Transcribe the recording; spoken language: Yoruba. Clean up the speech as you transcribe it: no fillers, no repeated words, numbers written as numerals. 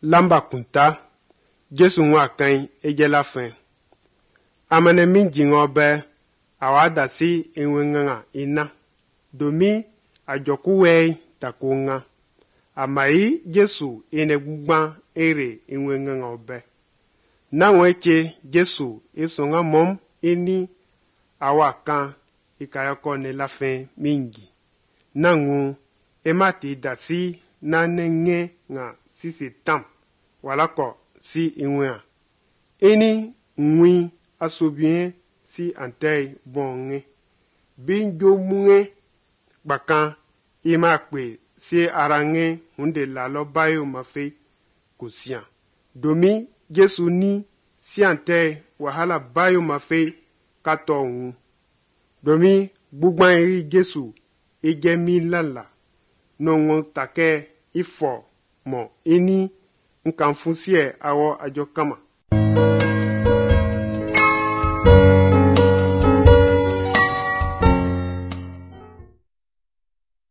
lamba kunta Jesu nwa kan ejela fen amane min jingo be awada si enwenga ina domi ajoku we takunga amai Jesu ene gbugban ere enwenga obe na weche Jesu esonga mom eni awakan ikayako ne la fen mingi nangu emati dasi na nenge nga sisi tam walako si inwea eni nwi asobien si antei bonge binjo munge bakan ima kwe si arange hunde lalo bayo mafe kusian domi Jesu ni si antei wahala bayo mafe kato wu domi bugban iri Jesu ege mi lala nongo take ifo mo eni nkan fusie awo ajo kama